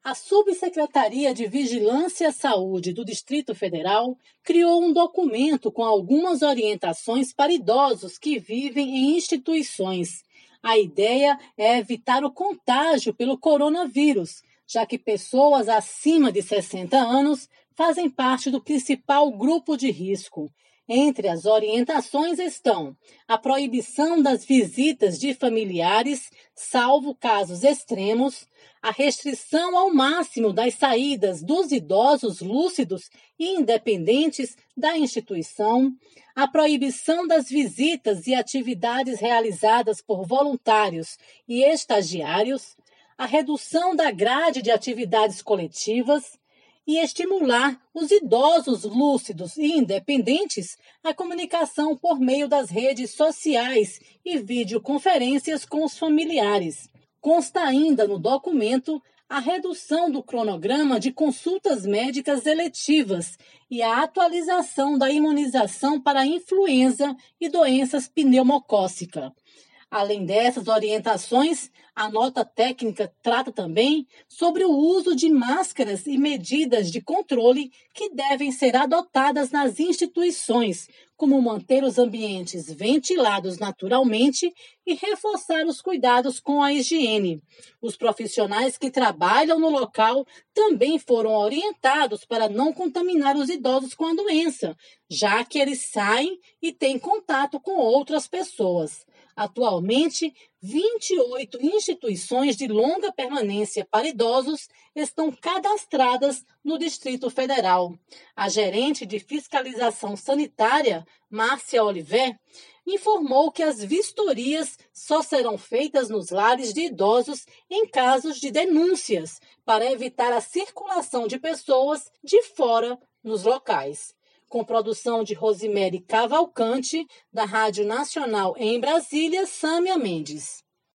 A Subsecretaria de Vigilância à Saúde do Distrito Federal criou um documento com algumas orientações para idosos que vivem em instituições. A ideia é evitar o contágio pelo coronavírus, já que pessoas acima de 60 anos fazem parte do principal grupo de risco. Entre as orientações estão a proibição das visitas de familiares, salvo casos extremos, a restrição ao máximo das saídas dos idosos lúcidos e independentes da instituição, a proibição das visitas e atividades realizadas por voluntários e estagiários, a redução da grade de atividades coletivas, e estimular os idosos lúcidos e independentes à comunicação por meio das redes sociais e videoconferências com os familiares. Consta ainda no documento a redução do cronograma de consultas médicas eletivas e a atualização da imunização para a influenza e doenças pneumocócicas. Além dessas orientações, a nota técnica trata também sobre o uso de máscaras e medidas de controle que devem ser adotadas nas instituições, como manter os ambientes ventilados naturalmente e reforçar os cuidados com a higiene. Os profissionais que trabalham no local também foram orientados para não contaminar os idosos com a doença, já que eles saem e têm contato com outras pessoas. Atualmente, 28 instituições de longa permanência para idosos estão cadastradas no Distrito Federal. A gerente de fiscalização sanitária, Márcia Oliver, informou que as vistorias só serão feitas nos lares de idosos em casos de denúncias, para evitar a circulação de pessoas de fora nos locais. Com produção de Rosemary Cavalcante, da Rádio Nacional em Brasília, Sâmia Mendes.